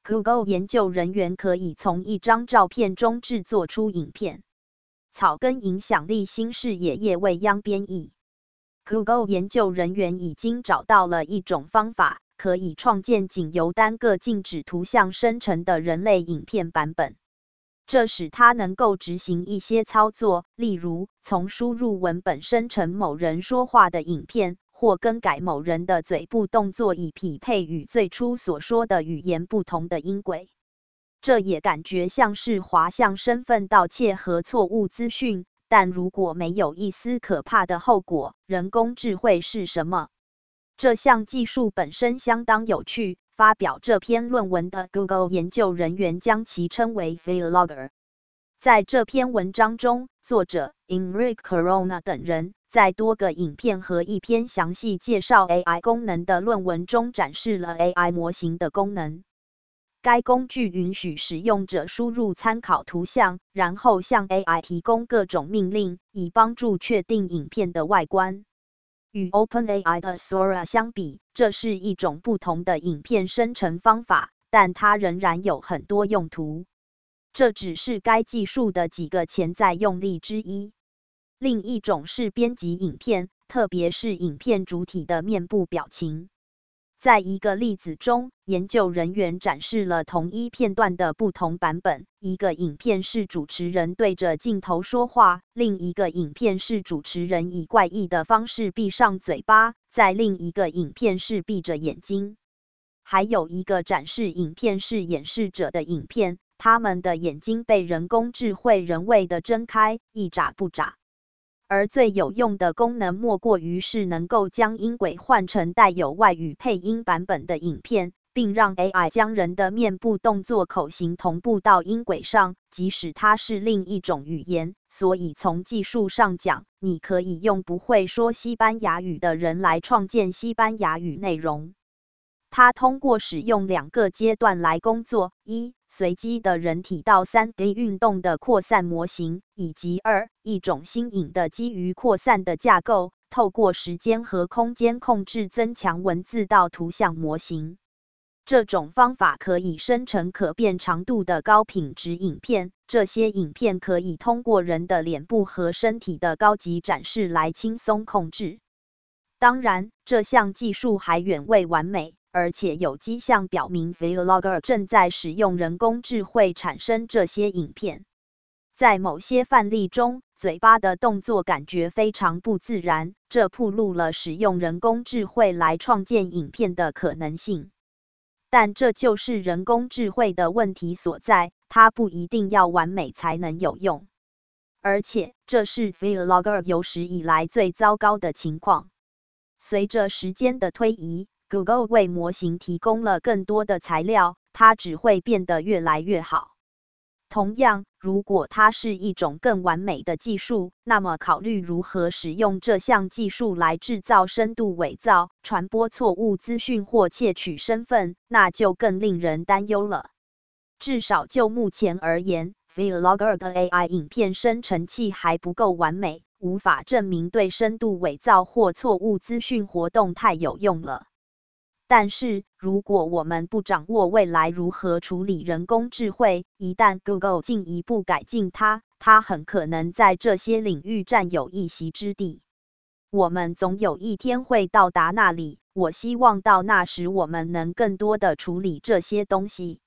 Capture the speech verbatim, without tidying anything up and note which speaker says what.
Speaker 1: Google 研究人员可以从一张照片中制作出影片。草根影响力新视野叶未央编译。Google 研究人员已经找到了一种方法，可以创建仅由单个静止图像生成的人类影片版本。这使它能够执行一些操作，例如从输入文本生成某人说话的影片，或更改某人的嘴部动作以匹配与最初所说的语言不同的音轨。这也感觉像是滑向身份盗窃和错误资讯，但如果没有一丝可怕的后果，人工智慧是什么？这项技术本身相当有趣。发表这篇论文的 Google 研究人员将其称为 Vlogger。在这篇文章中，作者 Enrique Corona 等人在多个影片和一篇详细介绍 A I 功能的论文中展示了 A I 模型的功能。该工具允许使用者输入参考图像，然后向 A I 提供各种命令，以帮助确定影片的外观。与 OpenAI 的 Sora 相比，这是一种不同的影片生成方法，但它仍然有很多用途。这只是该技术的几个潜在用例之一。另一种是编辑影片，特别是影片主体的面部表情。在一个例子中，研究人员展示了同一片段的不同版本，一个影片是主持人对着镜头说话，另一个影片是主持人以怪异的方式闭上嘴巴，在另一个影片是闭着眼睛。还有一个展示影片是演示者的影片，他们的眼睛被人工智慧人为的睁开，一眨不眨。而最有用的功能莫过于是能够将音轨换成带有外语配音版本的影片，并让 A I 将人的面部动作口型同步到音轨上，即使它是另一种语言。所以从技术上讲，你可以用不会说西班牙语的人来创建西班牙语内容。它通过使用两个阶段来工作：一、随机的人体到 三 D 运动的扩散模型，以及二、一种新颖的基于扩散的架构，透过时间和空间控制增强文字到图像模型。这种方法可以生成可变长度的高品质影片，这些影片可以通过人的脸部和身体的高级展示来轻松控制。当然，这项技术还远未完美。而且有迹象表明 Vlogger 正在使用人工智慧产生这些影片。在某些范例中，嘴巴的动作感觉非常不自然，这暴露了使用人工智慧来创建影片的可能性。但这就是人工智慧的问题所在，它不一定要完美才能有用。而且，这是 Vlogger 有史以来最糟糕的情况。随着时间的推移，Google 为模型提供了更多的材料，它只会变得越来越好。同样，如果它是一种更完美的技术，那么考虑如何使用这项技术来制造深度伪造、传播错误资讯或窃取身份，那就更令人担忧了。至少就目前而言， Vlogger 的 A I 影片生成器还不够完美，无法证明对深度伪造或错误资讯活动太有用了。但是，如果我们不掌握未来如何处理人工智慧，一旦 Google 进一步改进它，它很可能在这些领域占有一席之地。我们总有一天会到达那里，我希望到那时我们能更多的处理这些东西。